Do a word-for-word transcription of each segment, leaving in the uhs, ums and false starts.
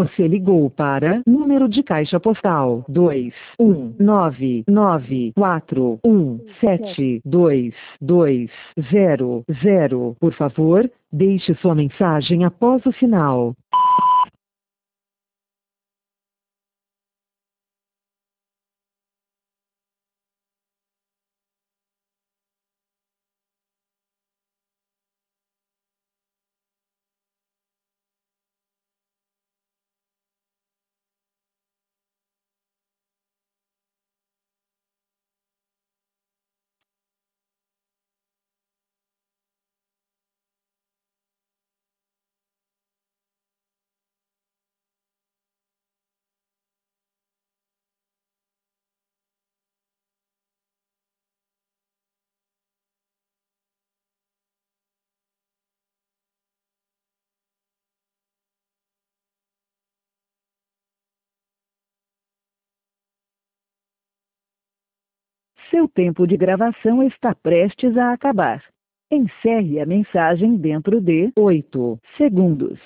Você ligou para número de caixa postal dois um nove nove quatro um sete dois dois zero zero. Por favor, deixe sua mensagem após o sinal. Seu tempo de gravação está prestes a acabar. Encerre a mensagem dentro de oito segundos.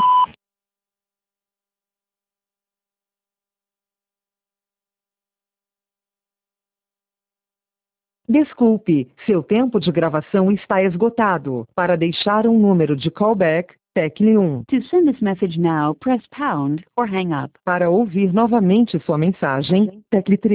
Desculpe, seu tempo de gravação está esgotado. Para deixar um número de callback, tecle um. To send this message now, press pound or hang up. Para ouvir novamente sua mensagem, tecle três.